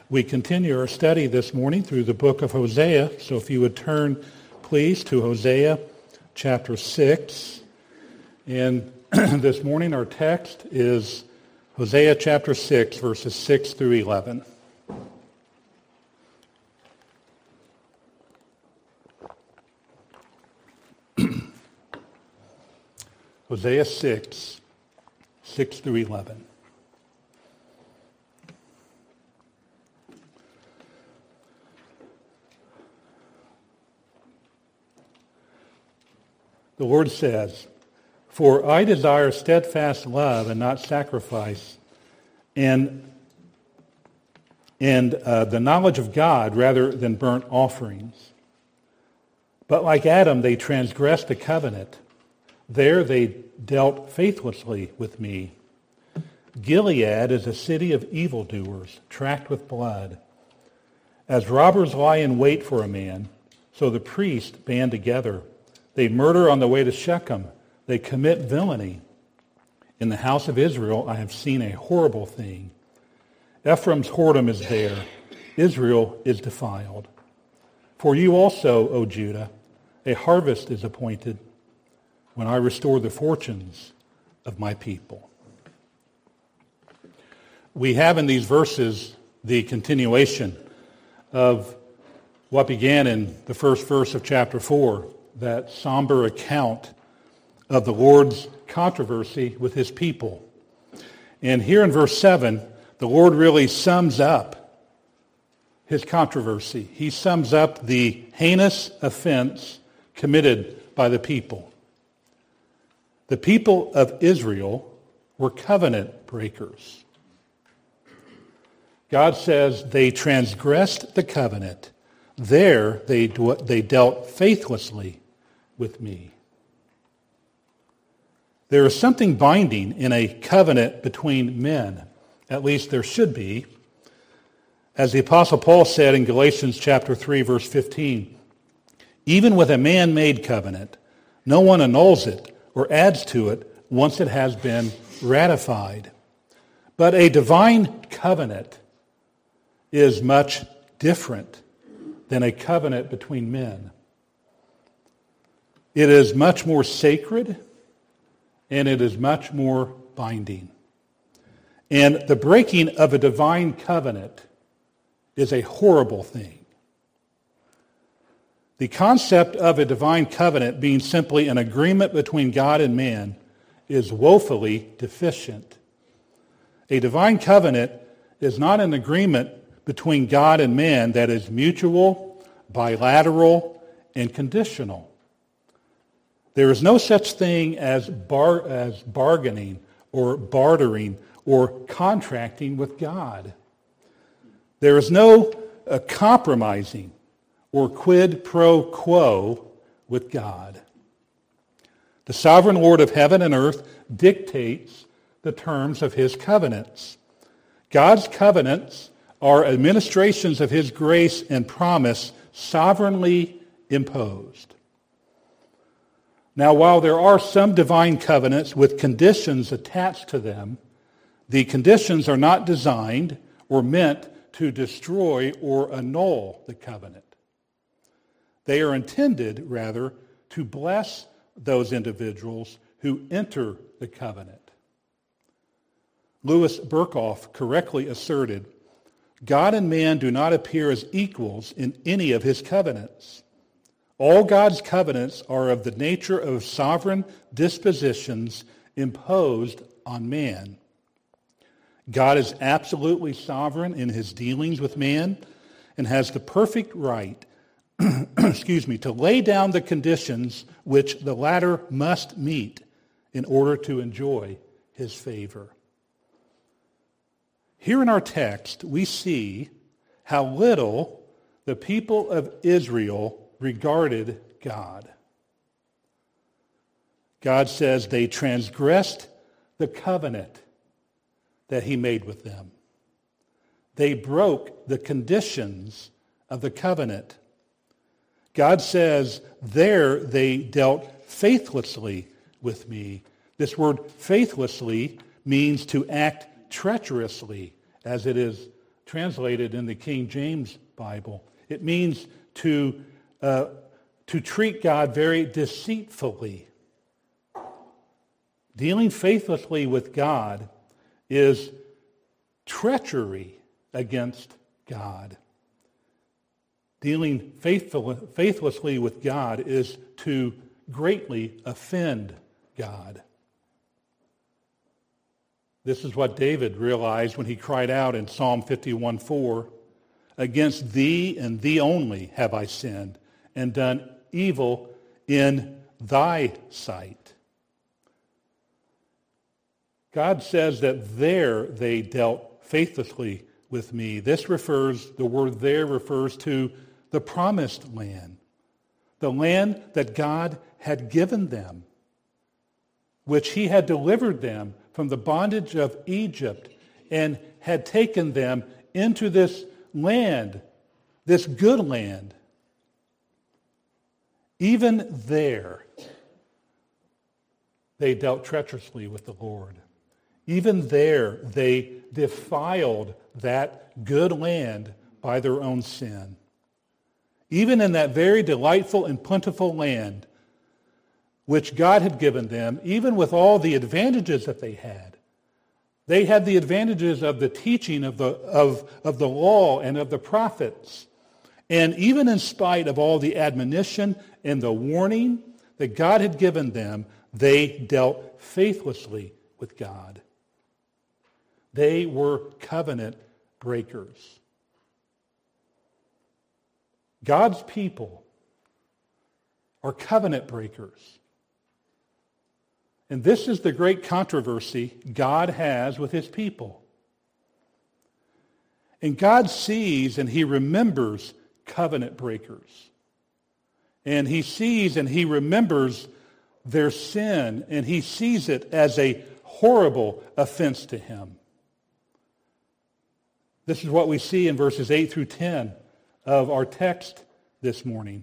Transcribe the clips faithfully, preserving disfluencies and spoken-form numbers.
We continue our study this morning through the book of Hosea. So if you would turn, please, to Hosea chapter six. And this morning our text is Hosea chapter six, verses six through eleven. Hosea six, six through eleven. The Lord says, "For I desire steadfast love and not sacrifice, and, and uh, the knowledge of God rather than burnt offerings. But like Adam, they transgressed the covenant. There they dealt faithlessly with me. Gilead is a city of evildoers, tracked with blood. As robbers lie in wait for a man, so the priests band together. They murder on the way to Shechem. They commit villainy. In the house of Israel I have seen a horrible thing. Ephraim's whoredom is there. Israel is defiled. For you also, O Judah, a harvest is appointed when I restore the fortunes of my people." We have in these verses the continuation of what began in the first verse of chapter four, that somber account of the Lord's controversy with his people. And here in verse seven, the Lord really sums up his controversy. He sums up the heinous offense committed by the people. The people of Israel were covenant breakers. God says they transgressed the covenant. There they, they dealt faithlessly with me. There is something binding in a covenant between men. At least there should be. As the Apostle Paul said in Galatians chapter three, verse fifteen, "Even with a man-made covenant, no one annuls it or adds to it once it has been ratified. But a divine covenant is much different than a covenant between men. It is much more sacred, and it is much more binding. And the breaking of a divine covenant is a horrible thing. The concept of a divine covenant being simply an agreement between God and man is woefully deficient. A divine covenant is not an agreement between God and man that is mutual, bilateral, and conditional. There is no such thing as bar, as bargaining or bartering or contracting with God. There is no uh, compromising or quid pro quo with God. The sovereign Lord of heaven and earth dictates the terms of his covenants. God's covenants are administrations of his grace and promise sovereignly imposed. Now, while there are some divine covenants with conditions attached to them, the conditions are not designed or meant to destroy or annul the covenant. They are intended, rather, to bless those individuals who enter the covenant. Louis Berkhoff correctly asserted, "God and man do not appear as equals in any of his covenants. All God's covenants are of the nature of sovereign dispositions imposed on man. God is absolutely sovereign in his dealings with man and has the perfect right, excuse me, to lay down the conditions which the latter must meet in order to enjoy his favor." Here in our text, we see how little the people of Israel regarded God. God says they transgressed the covenant that he made with them. They broke the conditions of the covenant. God says there they dealt faithlessly with me. This word faithlessly means to act treacherously, as it is translated in the King James Bible. It means to, uh, to treat God very deceitfully. Dealing faithlessly with God is treachery against God. Dealing faithful, faithlessly with God is to greatly offend God. This is what David realized when he cried out in Psalm fifty-one four, "Against thee and thee only have I sinned, and done evil in thy sight." God says that there they dealt faithlessly with me. This refers, the word there refers to the promised land, the land that God had given them, which he had delivered them from the bondage of Egypt and had taken them into this land, this good land. Even there, they dealt treacherously with the Lord. Even there, they defiled that good land by their own sin. Even in that very delightful and plentiful land which God had given them, even with all the advantages that they had, they had the advantages of the teaching of the, of, of the law and of the prophets. And even in spite of all the admonition and the warning that God had given them, they dealt faithlessly with God. They were covenant breakers. God's people are covenant breakers. And this is the great controversy God has with his people. And God sees and he remembers covenant breakers. And he sees and he remembers their sin, and he sees it as a horrible offense to him. This is what we see in verses eight through ten of our text this morning.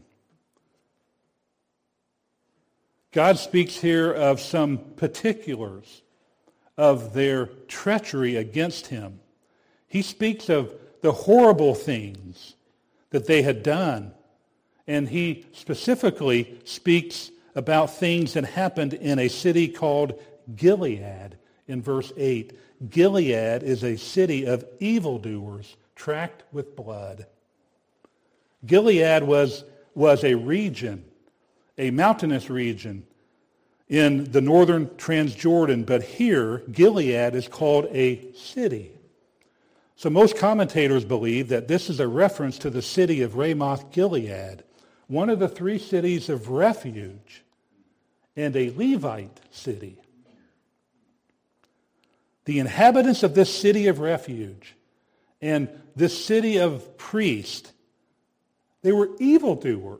God speaks here of some particulars of their treachery against him. He speaks of the horrible things that they had done, and he specifically speaks about things that happened in a city called Gilead in verse eight. Gilead is a city of evildoers tracked with blood. Gilead was, was a region, a mountainous region in the northern Transjordan, but here Gilead is called a city. So most commentators believe that this is a reference to the city of Ramoth Gilead, one of the three cities of refuge and a Levite city. The inhabitants of this city of refuge and this city of priests, they were evildoers.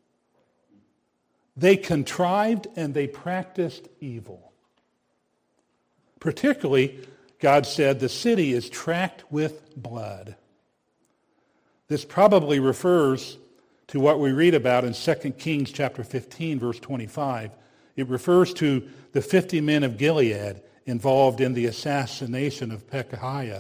They contrived and they practiced evil. Particularly, God said the city is tracked with blood. This probably refers to what we read about in Second Kings chapter fifteen, verse twenty-five. It refers to the fifty men of Gilead involved in the assassination of Pekahiah.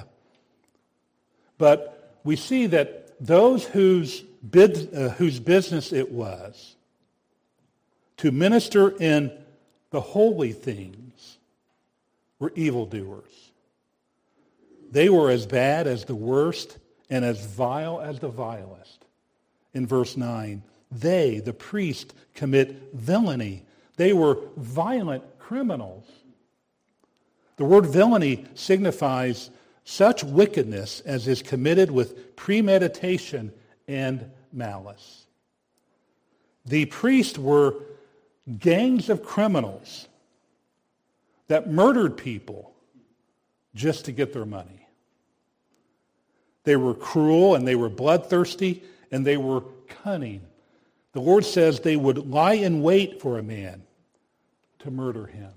But we see that those whose, bid, uh, whose business it was to minister in the holy things were evildoers. They were as bad as the worst and as vile as the vilest. In verse nine, they, the priest, commit villainy. They were violent criminals. The word villainy signifies such wickedness as is committed with premeditation and malice. The priests were gangs of criminals that murdered people just to get their money. They were cruel and they were bloodthirsty and they were cunning. The Lord says they would lie in wait for a man to murder him.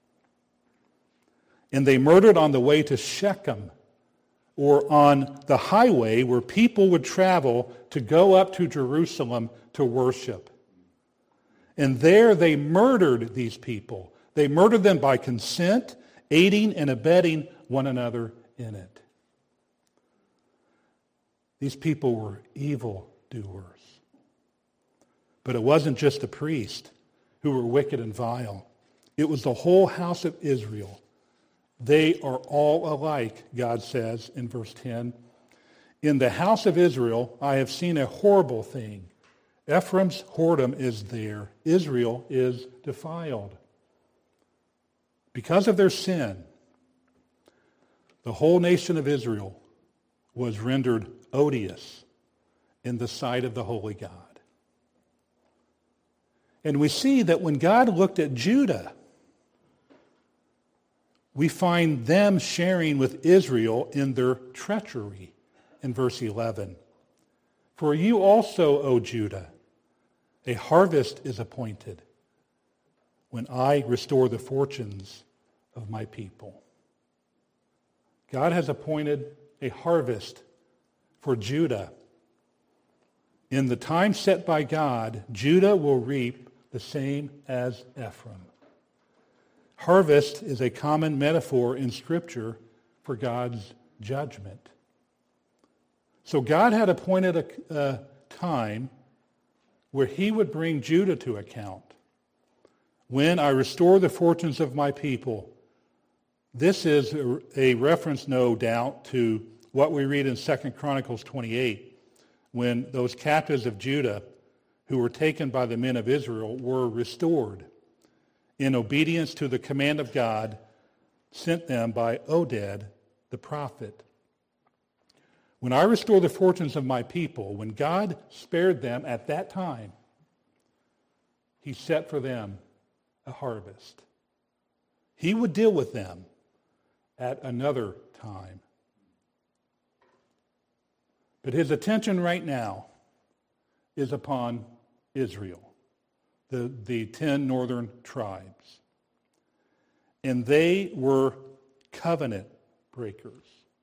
And they murdered on the way to Shechem, or on the highway where people would travel to go up to Jerusalem to worship. And there they murdered these people. They murdered them by consent, aiding and abetting one another in it. These people were evil doers. But it wasn't just the priests who were wicked and vile. It was the whole house of Israel. They are all alike, God says in verse ten. In the house of Israel, I have seen a horrible thing. Ephraim's whoredom is there. Israel is defiled. Because of their sin, the whole nation of Israel was rendered odious in the sight of the holy God. And we see that when God looked at Judah, we find them sharing with Israel in their treachery in verse eleven. For you also, O Judah, a harvest is appointed when I restore the fortunes of my people. God has appointed a harvest for Judah. In the time set by God, Judah will reap the same as Ephraim. Harvest is a common metaphor in Scripture for God's judgment. So God had appointed a, a time where he would bring Judah to account. When I restore the fortunes of my people. This is a, a reference, no doubt, to what we read in Second Chronicles twenty-eight, when those captives of Judah who were taken by the men of Israel were restored in obedience to the command of God sent them by Oded the prophet. When I restore the fortunes of my people, when God spared them at that time, he set for them a harvest. He would deal with them at another time. But his attention right now is upon Israel, the, the ten northern tribes. And they were covenant breakers.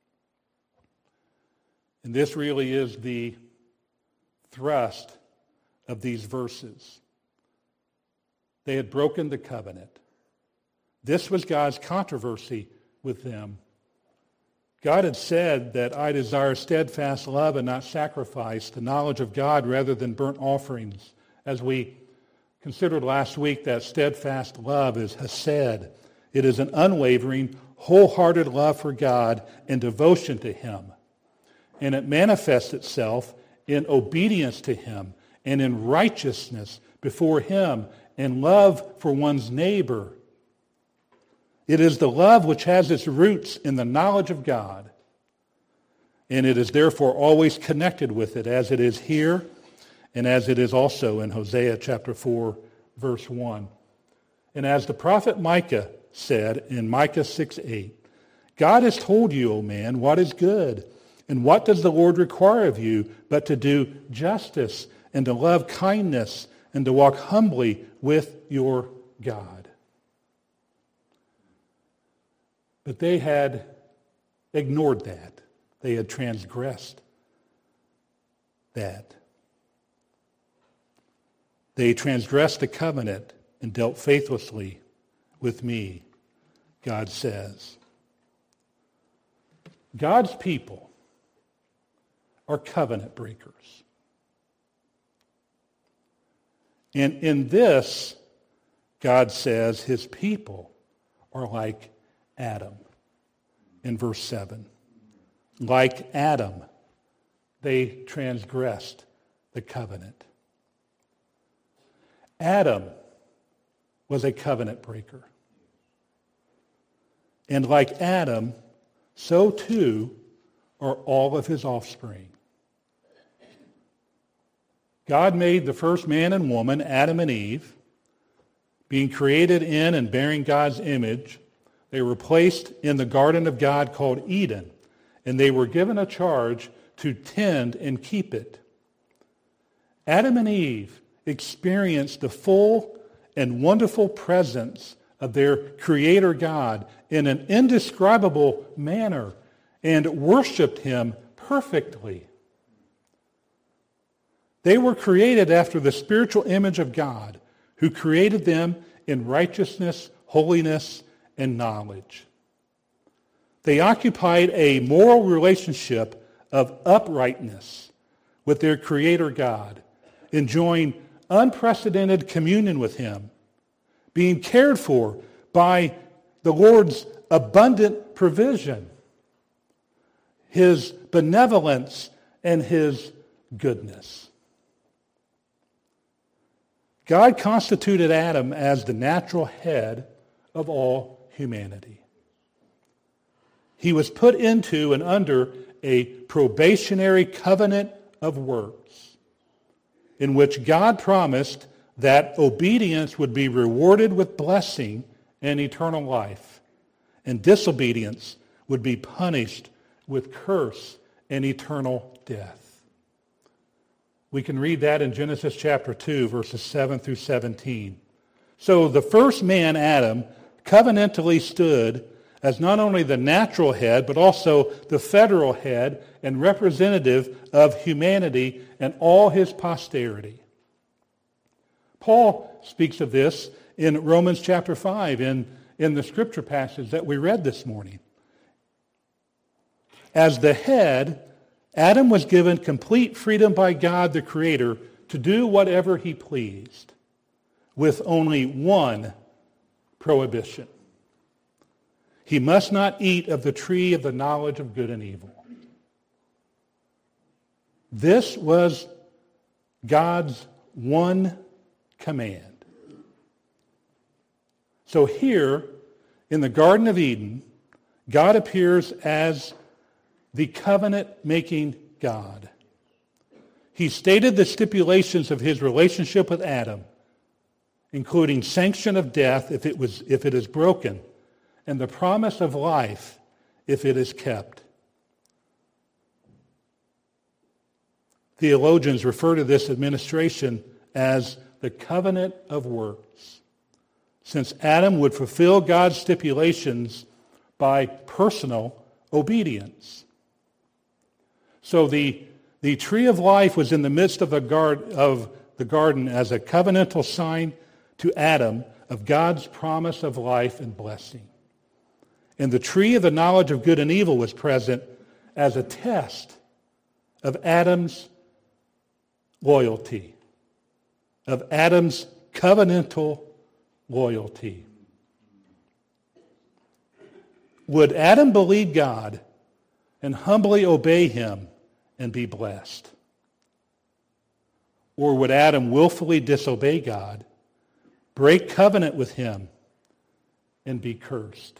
And this really is the thrust of these verses. They had broken the covenant. This was God's controversy with them. God had said that I desire steadfast love and not sacrifice, the knowledge of God rather than burnt offerings. As we considered last week, that steadfast love is hesed. It is an unwavering, wholehearted love for God and devotion to him. And it manifests itself in obedience to him and in righteousness before him and love for one's neighbor. It is the love which has its roots in the knowledge of God, and it is therefore always connected with it, as it is here and as it is also in Hosea chapter four, verse one. And as the prophet Micah said in Micah six eight, God has told you, O man, what is good, and what does the Lord require of you but to do justice and to love kindness and to walk humbly with your God. But they had ignored that. They had transgressed that. They transgressed the covenant and dealt faithlessly with me, God says. God's people are covenant breakers. And in this, God says his people are like Adam in verse seven. Like Adam, they transgressed the covenant. Adam was a covenant breaker. And like Adam, so too are all of his offspring. God made the first man and woman, Adam and Eve, being created in and bearing God's image. They were placed in the garden of God called Eden, and they were given a charge to tend and keep it. Adam and Eve experienced the full and wonderful presence of their Creator God in an indescribable manner and worshiped him perfectly. They were created after the spiritual image of God, who created them in righteousness, holiness, and knowledge. They occupied a moral relationship of uprightness with their Creator God, enjoying unprecedented communion with Him, being cared for by the Lord's abundant provision, His benevolence, and His goodness. God constituted Adam as the natural head of all humanity. He was put into and under a probationary covenant of works in which God promised that obedience would be rewarded with blessing and eternal life, and disobedience would be punished with curse and eternal death. We can read that in Genesis chapter two, verses seven through seventeen. So the first man, Adam, covenantally stood as not only the natural head, but also the federal head and representative of humanity and all his posterity. Paul speaks of this in Romans chapter five, in, in the scripture passage that we read this morning. As the head, Adam was given complete freedom by God the Creator to do whatever he pleased, with only one prohibition. He must not eat of the tree of the knowledge of good and evil. This was God's one command. So here, in the Garden of Eden, God appears as the covenant-making God. He stated the stipulations of his relationship with Adam, including sanction of death if it was if it is broken, and the promise of life if it is kept. Theologians refer to this administration as the covenant of works, since Adam would fulfill God's stipulations by personal obedience. So the, the tree of life was in the midst of the, guard, of the garden as a covenantal sign to Adam of God's promise of life and blessing. And the tree of the knowledge of good and evil was present as a test of Adam's loyalty, of Adam's covenantal loyalty. Would Adam believe God and humbly obey him and be blessed? Or would Adam willfully disobey God, break covenant with him, and be cursed?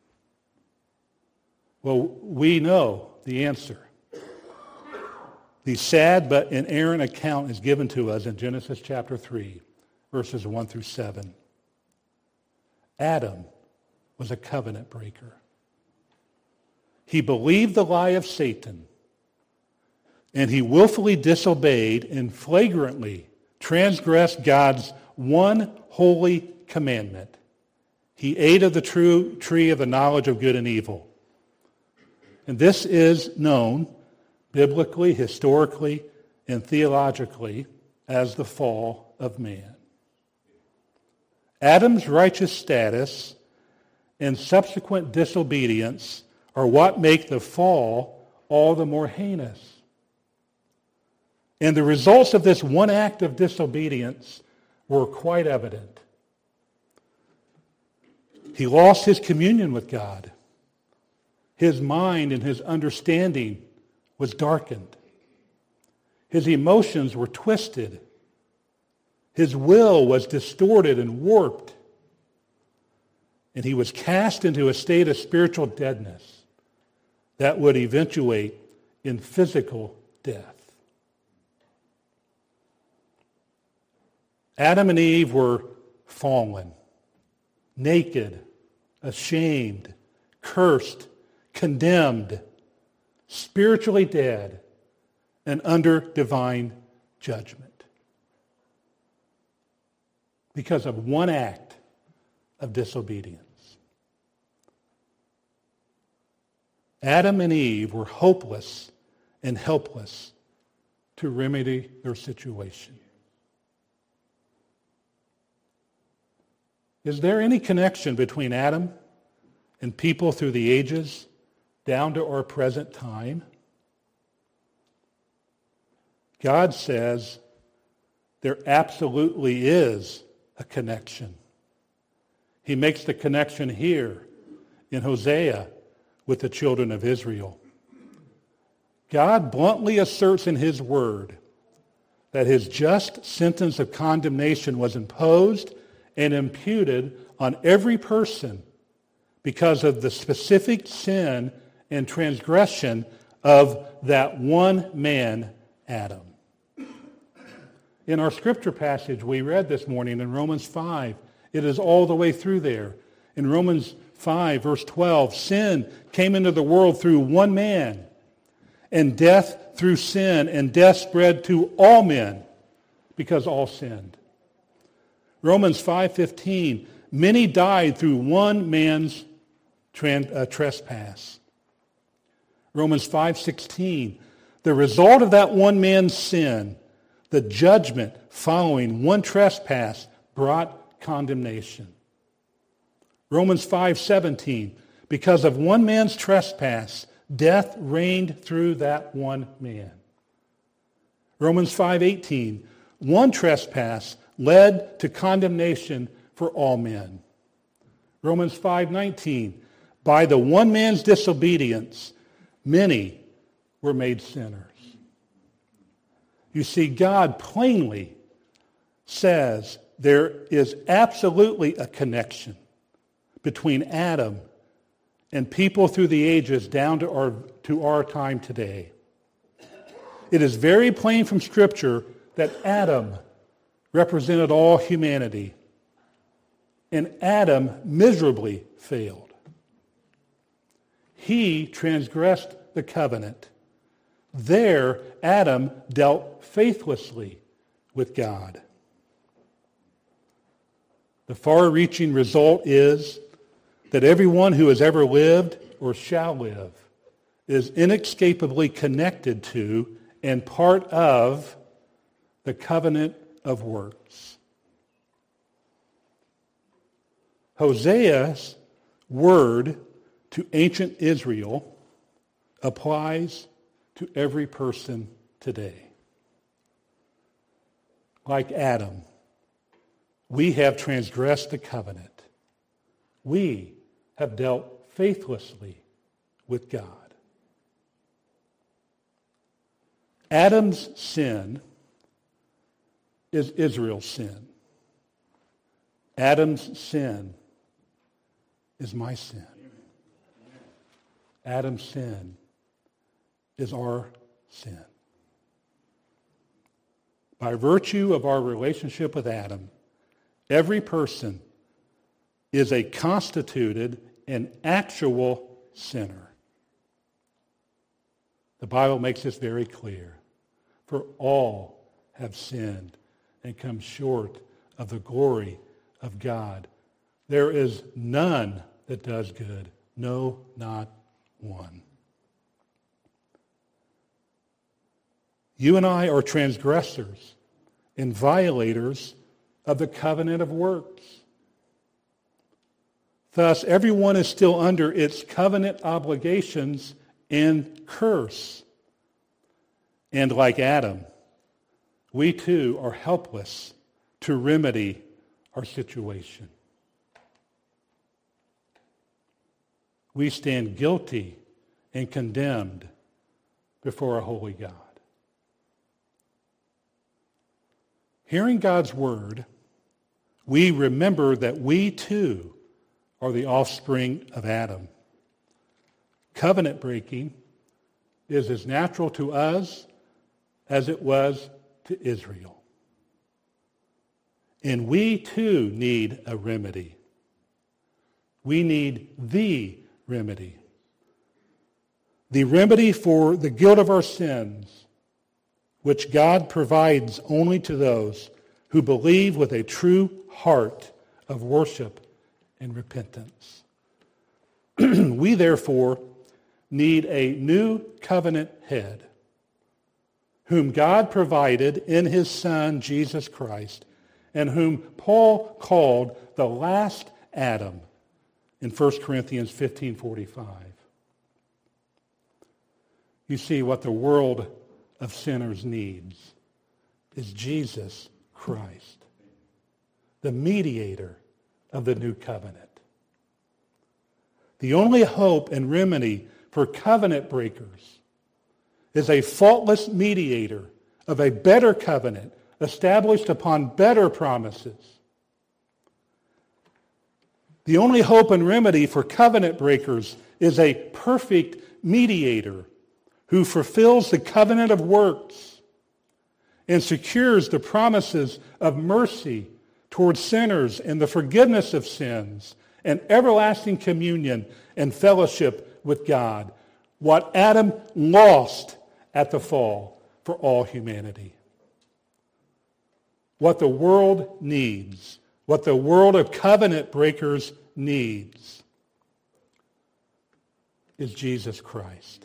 Well, we know the answer. The sad but inerrant account is given to us in Genesis chapter three, verses one through seven. Adam was a covenant breaker. He believed the lie of Satan, and he willfully disobeyed and flagrantly transgressed God's one holy commandment. He ate of the true tree of the knowledge of good and evil. And this is known biblically, historically, and theologically as the fall of man. Adam's righteous status and subsequent disobedience are what make the fall all the more heinous. And the results of this one act of disobedience were quite evident. He lost his communion with God. His mind and his understanding was darkened. His emotions were twisted. His will was distorted and warped. And he was cast into a state of spiritual deadness that would eventuate in physical death. Adam and Eve were fallen, naked, ashamed, cursed, condemned, spiritually dead, and under divine judgment because of one act of disobedience. Adam and Eve were hopeless and helpless to remedy their situation. Is there any connection between Adam and people through the ages down to our present time? God says there absolutely is a connection. He makes the connection here in Hosea with the children of Israel. God bluntly asserts in his word that his just sentence of condemnation was imposed and imputed on every person because of the specific sin and transgression of that one man, Adam. In our scripture passage we read this morning in Romans five, it is all the way through there. In Romans five, verse twelve, sin came into the world through one man, and death through sin, and death spread to all men because all sinned. Romans five fifteen, many died through one man's trans, uh, trespass. Romans five sixteen, the result of that one man's sin, the judgment following one trespass, brought condemnation. Romans five seventeen, because of one man's trespass, death reigned through that one man. Romans five eighteen, one trespass led to condemnation for all men. Romans five nineteen, by the one man's disobedience, many were made sinners. You see, God plainly says there is absolutely a connection between Adam and people through the ages down to our, to our time today. It is very plain from Scripture that Adam represented all humanity, and Adam miserably failed. He transgressed the covenant. There, Adam dealt faithlessly with God. The far-reaching result is that everyone who has ever lived or shall live is inescapably connected to and part of the covenant of works. Hosea's word to ancient Israel applies to every person today. Like Adam, we have transgressed the covenant. We have dealt faithlessly with God. Adam's sin is Israel's sin. Adam's sin is my sin. Adam's sin is our sin. By virtue of our relationship with Adam, every person is a constituted and actual sinner. The Bible makes this very clear. For all have sinned and come short of the glory of God. There is none that does good, no, not one. You and I are transgressors and violators of the covenant of works. Thus, everyone is still under its covenant obligations and curse. And like Adam, we too are helpless to remedy our situation. We stand guilty and condemned before a holy God. Hearing God's word, we remember that we too are the offspring of Adam. Covenant breaking is as natural to us as it was to Israel. And we too need a remedy. We need the remedy. The remedy for the guilt of our sins, which God provides only to those who believe with a true heart of worship and repentance. We therefore need a new covenant head, whom God provided in his Son, Jesus Christ, and whom Paul called the last Adam in First Corinthians fifteen forty-five. You see, what the world of sinners' needs is Jesus Christ, the mediator of the new covenant. The only hope and remedy for covenant breakers is a faultless mediator of a better covenant established upon better promises. The only hope and remedy for covenant breakers is a perfect mediator who fulfills the covenant of works and secures the promises of mercy towards sinners and the forgiveness of sins and everlasting communion and fellowship with God, what Adam lost at the fall for all humanity. What the world needs, what the world of covenant breakers needs, is Jesus Christ.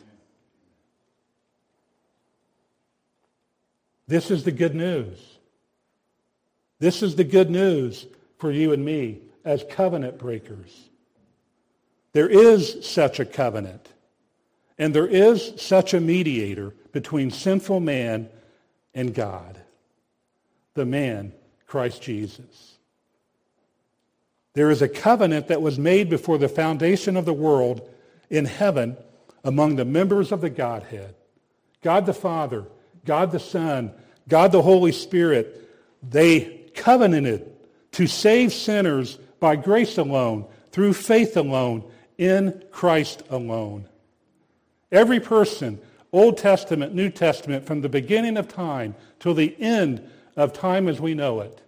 This is the good news. This is the good news for you and me as covenant breakers. There is such a covenant, and there is such a mediator between sinful man and God, the man, Christ Jesus. There is a covenant that was made before the foundation of the world in heaven among the members of the Godhead. God the Father, God the Son, God the Holy Spirit, they covenanted to save sinners by grace alone, through faith alone, in Christ alone. Every person, Old Testament, New Testament, from the beginning of time till the end of time as we know it,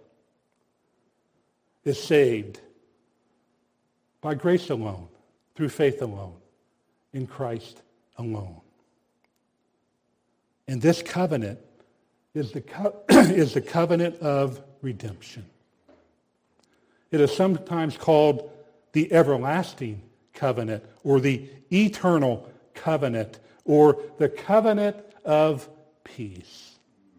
is saved by grace alone, through faith alone, in Christ alone. And this covenant is the, co- is the covenant of redemption. It is sometimes called the everlasting covenant, or the eternal covenant, or the covenant of peace.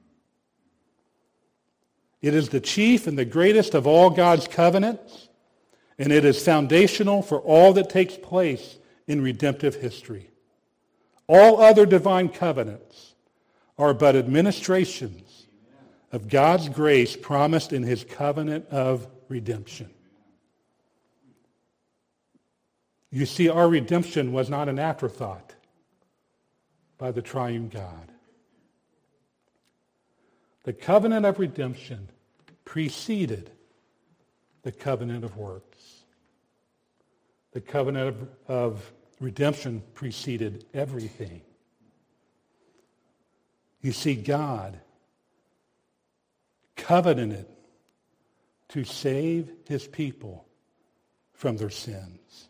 It is the chief and the greatest of all God's covenants, and it is foundational for all that takes place in redemptive history. All other divine covenants are but administrations of God's grace promised in his covenant of redemption. You see, our redemption was not an afterthought by the triune God. The covenant of redemption preceded the covenant of works. The covenant of, of redemption preceded everything. You see, God covenanted to save his people from their sins.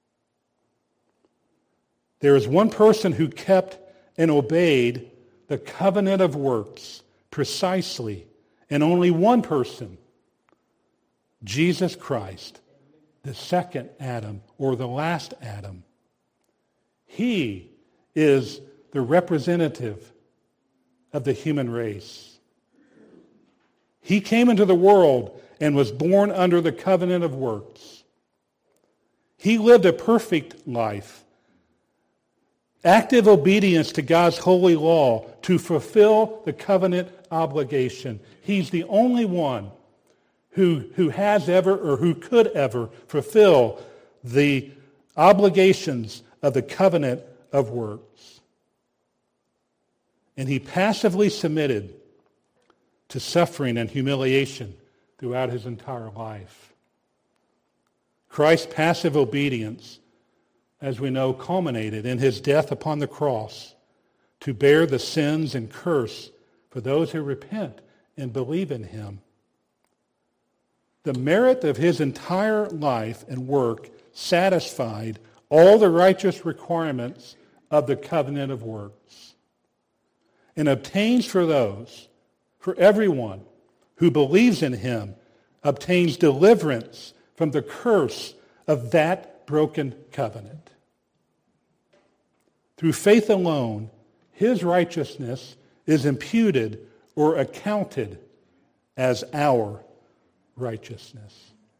There is one person who kept and obeyed the covenant of works precisely, and only one person, Jesus Christ, the second Adam, or the last Adam. He is the representative of the human race. He came into the world and was born under the covenant of works. He lived a perfect life, active obedience to God's holy law to fulfill the covenant obligation. He's the only one who, who has ever or who could ever fulfill the obligations of the covenant of works. And he passively submitted to suffering and humiliation throughout his entire life. Christ's passive obedience, as we know, culminated in his death upon the cross to bear the sins and curse for those who repent and believe in him. The merit of his entire life and work satisfied all the righteous requirements of the covenant of works, and obtains for those, for everyone who believes in him, obtains deliverance from the curse of that broken covenant. Through faith alone, his righteousness is imputed or accounted as our righteousness.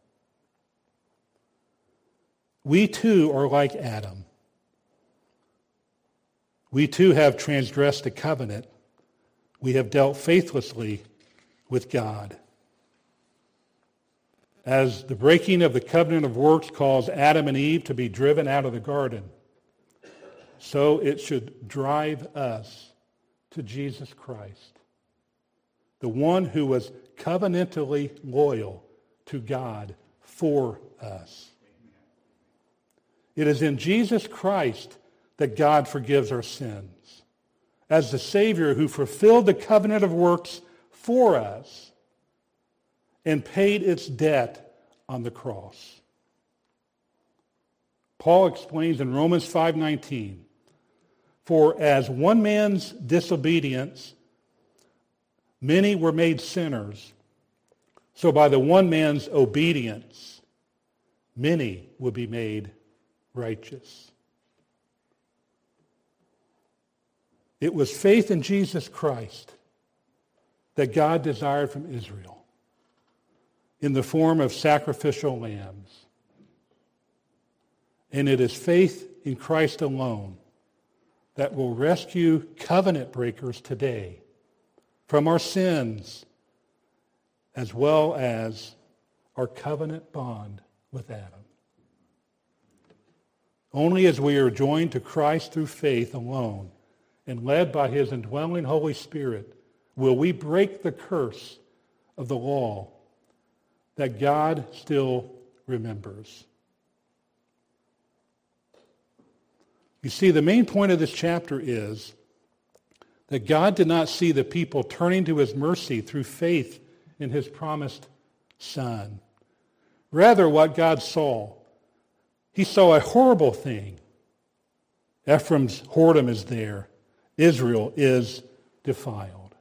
We too are like Adam. We too have transgressed the covenant we have dealt faithlessly with God. As the breaking of the covenant of works caused Adam and Eve to be driven out of the garden, so it should drive us to Jesus Christ, the one who was covenantally loyal to God for us. It is in Jesus Christ that God forgives our sins. As the Savior who fulfilled the covenant of works for us and paid its debt on the cross. Paul explains in Romans five nineteen, for as one man's disobedience, many were made sinners, so by the one man's obedience, many will be made righteous. It was faith in Jesus Christ that God desired from Israel in the form of sacrificial lambs. And it is faith in Christ alone that will rescue covenant breakers today from our sins, as well as our covenant bond with Adam. Only as we are joined to Christ through faith alone and led by his indwelling Holy Spirit will we break the curse of the law that God still remembers. You see, the main point of this chapter is that God did not see the people turning to his mercy through faith in his promised Son. Rather, what God saw, he saw a horrible thing. Ephraim's whoredom is there. Israel is defiled.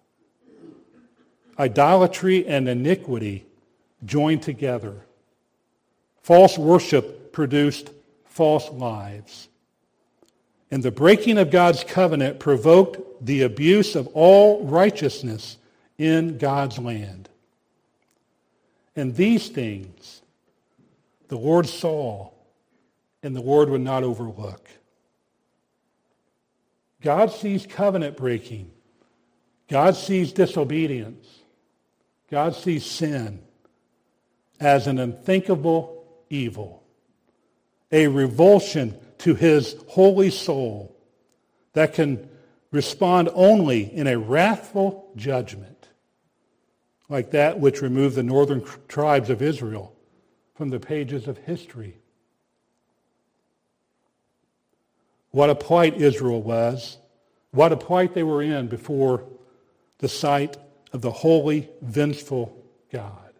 Idolatry and iniquity joined together. False worship produced false lives. And the breaking of God's covenant provoked the abuse of all righteousness in God's land. And these things the Lord saw, and the Lord would not overlook. God sees covenant breaking. God sees disobedience. God sees sin as an unthinkable evil, a revulsion to his holy soul that can respond only in a wrathful judgment, like that which removed the northern tribes of Israel from the pages of history. What a plight Israel was. What a plight they were in before the sight of the holy, vengeful God.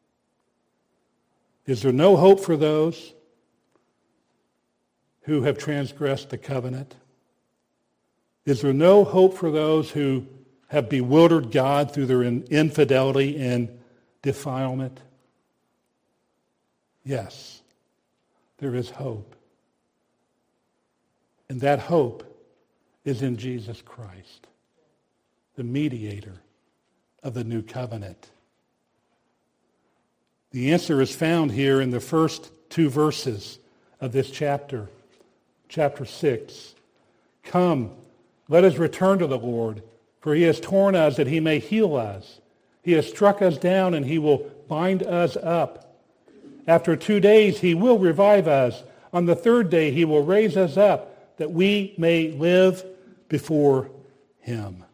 Is there no hope for those who have transgressed the covenant? Is there no hope for those who have bewildered God through their infidelity and defilement? Yes, there is hope. And that hope is in Jesus Christ, the mediator of the new covenant. The answer is found here in the first two verses of this chapter, chapter six. Come, let us return to the Lord, for he has torn us that he may heal us. He has struck us down and he will bind us up. After two days he will revive us. On the third day he will raise us up, that we may live before him.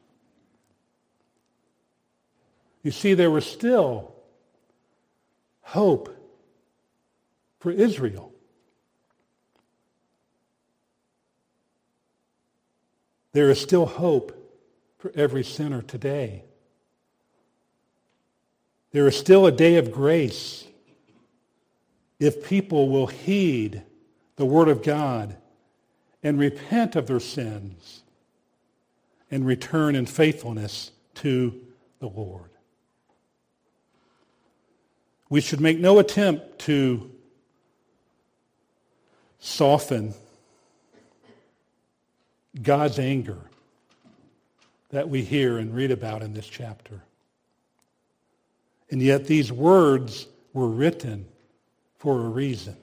You see, there was still hope for Israel. There is still hope for every sinner today. There is still a day of grace if people will heed the word of God and repent of their sins and return in faithfulness to the Lord. We should make no attempt to soften God's anger that we hear and read about in this chapter. And yet these words were written for a reason.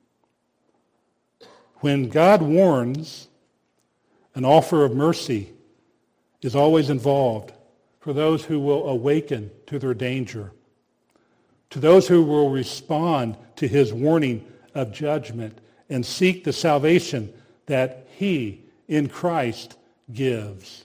When God warns, an offer of mercy is always involved for those who will awaken to their danger, to those who will respond to his warning of judgment and seek the salvation that he in Christ gives.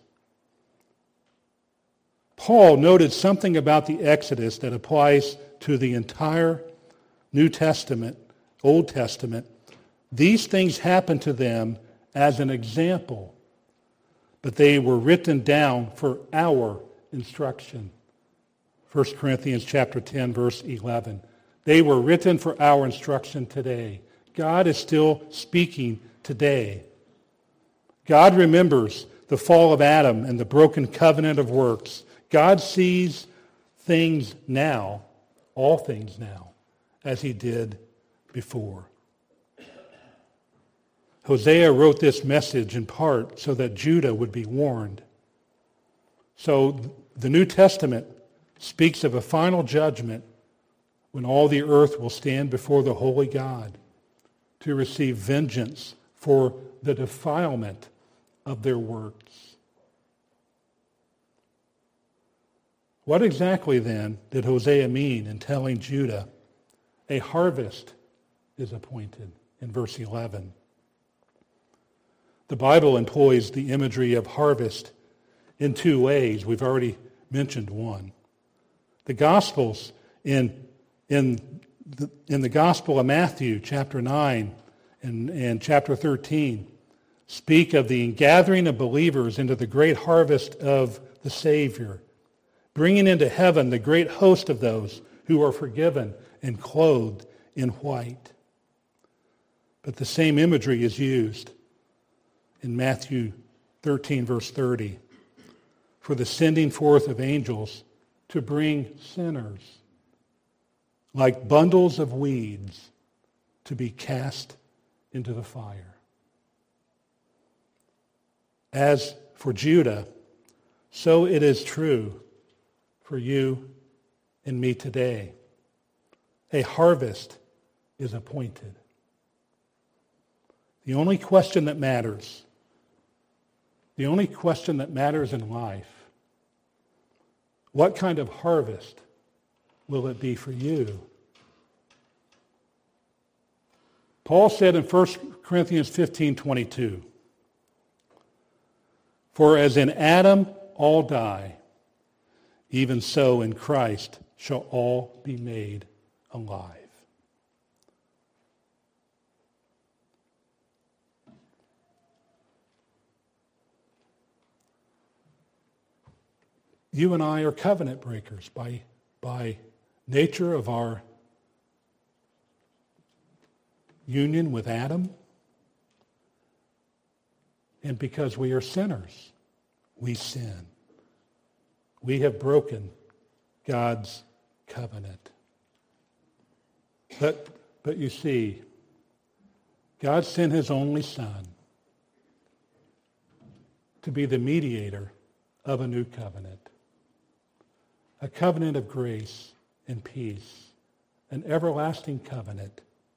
Paul noted something about the Exodus that applies to the entire New Testament, Old Testament. These things happened to them as an example, but they were written down for our instruction. First Corinthians chapter ten, verse eleven. They were written for our instruction today. God is still speaking today. God remembers the fall of Adam and the broken covenant of works. God sees things now, all things now, as he did before. Hosea wrote this message in part so that Judah would be warned. So the New Testament speaks of a final judgment when all the earth will stand before the holy God to receive vengeance for the defilement of their works. What exactly then did Hosea mean in telling Judah a harvest is appointed in verse eleven? The Bible employs the imagery of harvest in two ways. We've already mentioned one. The Gospels in, in, the, in the Gospel of Matthew, chapter nine and, and chapter thirteen, speak of the gathering of believers into the great harvest of the Savior, bringing into heaven the great host of those who are forgiven and clothed in white. But the same imagery is used in Matthew thirteen, verse thirty, for the sending forth of angels to bring sinners like bundles of weeds to be cast into the fire. As for Judah, so it is true for you and me today. A harvest is appointed. The only question that matters, the only question that matters in life, what kind of harvest will it be for you? Paul said in First Corinthians fifteen twenty-two, for as in Adam all die, even so in Christ shall all be made alive. You and I are covenant breakers by, by nature of our union with Adam, and because we are sinners, we sin. We have broken God's covenant. But, but you see, God sent his only Son to be the mediator of a new covenant. A covenant of grace and peace, an everlasting covenant.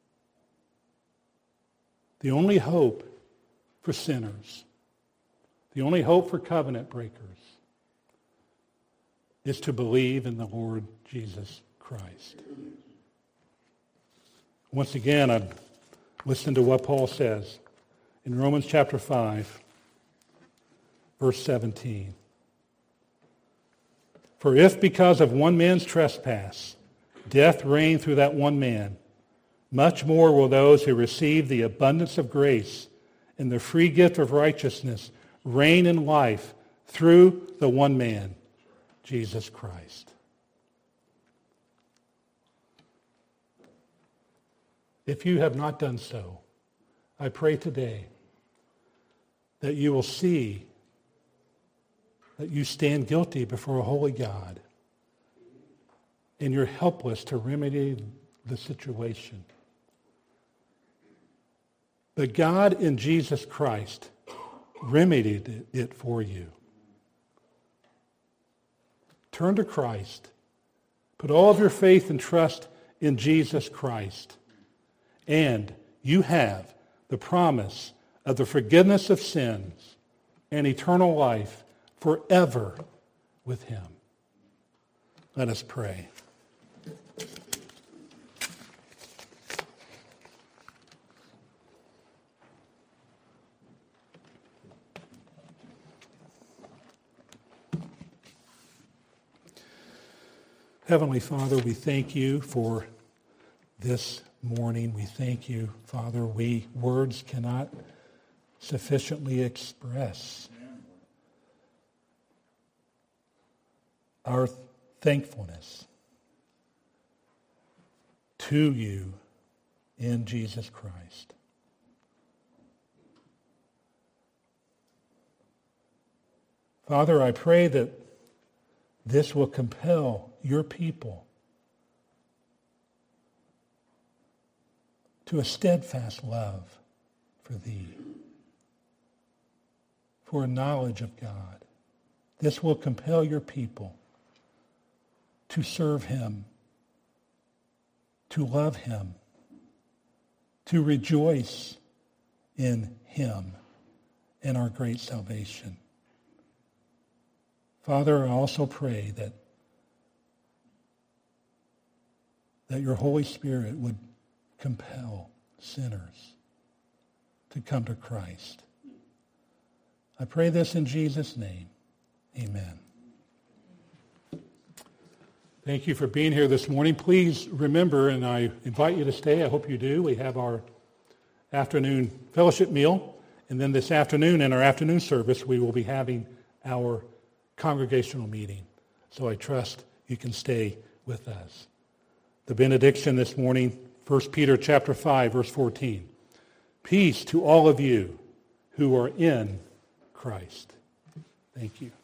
The only hope for sinners, the only hope for covenant breakers is to believe in the Lord Jesus Christ. Once again, I'd listen to what Paul says in Romans chapter five, verse seventeen. For if because of one man's trespass, death reigned through that one man, much more will those who receive the abundance of grace and the free gift of righteousness reign in life through the one man, Jesus Christ. If you have not done so, I pray today that you will see that you stand guilty before a holy God and you're helpless to remedy the situation. But God in Jesus Christ remedied it for you. Turn to Christ. Put all of your faith and trust in Jesus Christ. And you have the promise of the forgiveness of sins and eternal life forever with him. Let us pray. Heavenly Father, we thank you for this morning. We thank you, Father. We words cannot sufficiently express our thankfulness to you in Jesus Christ. Father, I pray that this will compel your people to a steadfast love for thee, for a knowledge of God. This will compel your people to serve him, to love him, to rejoice in him and our great salvation. Father, I also pray that, that your Holy Spirit would compel sinners to come to Christ. I pray this in Jesus' name. Amen. Thank you for being here this morning. Please remember, and I invite you to stay. I hope you do. We have our afternoon fellowship meal. And then this afternoon, in our afternoon service, we will be having our congregational meeting. So I trust you can stay with us. The benediction this morning, First Peter chapter five, verse fourteen. Peace to all of you who are in Christ. Thank you.